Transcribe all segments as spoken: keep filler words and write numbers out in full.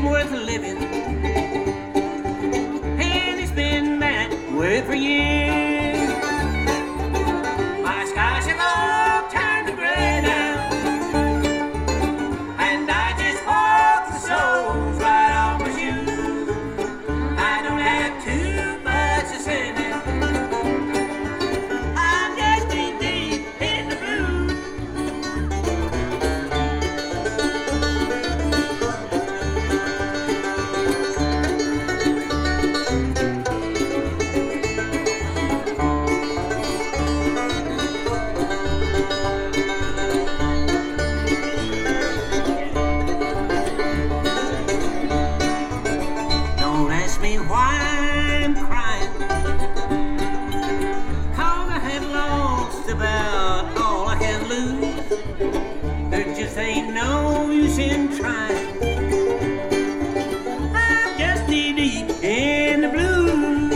ain't worth living, and it's been that way for years. My skies have all turned to gray now, and I just walk the soles right off my shoes. I don't have too much to say now. I'm just deep, deep in the blues. Don't ask me why I'm crying, 'cause I had lost about all I can lose. There just ain't no use in trying. I'm just knee deep in the blues.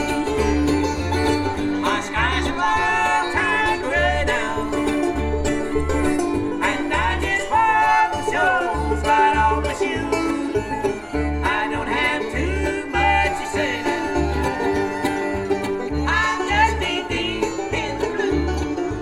My skies are all turned gray now, and I just walk the shows right off my shoes. I don't have too much to say now. I'm just knee deep in the blues.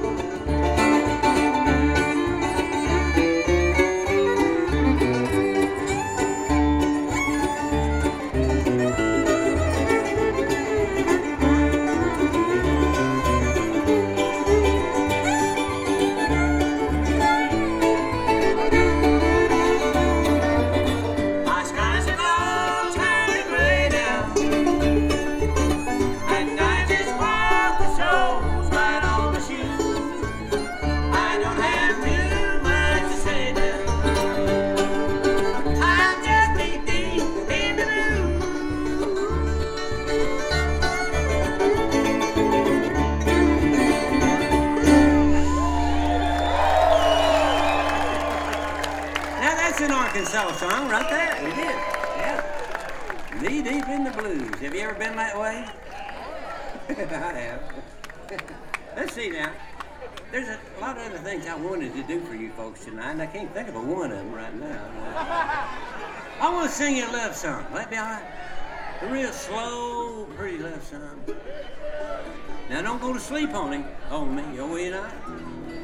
My skies have all turned gray now, and I just walk the shows right on my shoes. I don't have too much to say now. I'm just deep, deep in the blues. Now that's an Arkansas song right there. We did. Yeah. Knee deep in the blues. Have you ever been that way? I have. Let's see now. There's a lot of other things I wanted to do for you folks tonight, and I can't think of a one of them right now. I want to sing you a love song. That be all right? A real slow, pretty love song. Now don't go to sleep on him, on me, oh, you know.